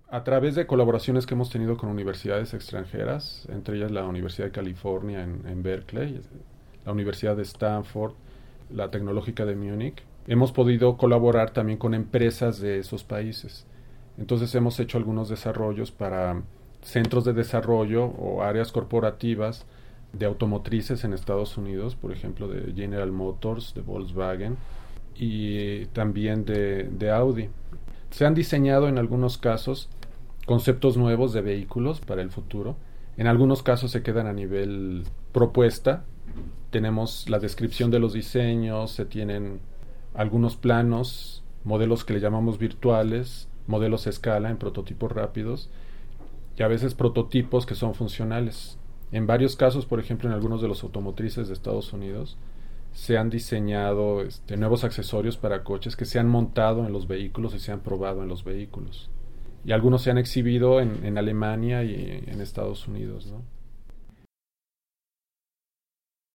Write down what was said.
A través de colaboraciones que hemos tenido con universidades extranjeras, entre ellas la Universidad de California en Berkeley, la Universidad de Stanford, la Tecnológica de Múnich, hemos podido colaborar también con empresas de esos países. Entonces hemos hecho algunos desarrollos para centros de desarrollo o áreas corporativas de automotrices en Estados Unidos, por ejemplo de General Motors, de Volkswagen y también de Audi. Se han diseñado en algunos casos conceptos nuevos de vehículos para el futuro. En algunos casos se quedan a nivel propuesta. Tenemos la descripción de los diseños, se tienen algunos planos, modelos que le llamamos virtuales, modelos a escala en prototipos rápidos y a veces prototipos que son funcionales. En varios casos, por ejemplo, en algunos de los automotrices de Estados Unidos, se han diseñado nuevos accesorios para coches que se han montado en los vehículos y se han probado en los vehículos. Y algunos se han exhibido en Alemania y en Estados Unidos, ¿no?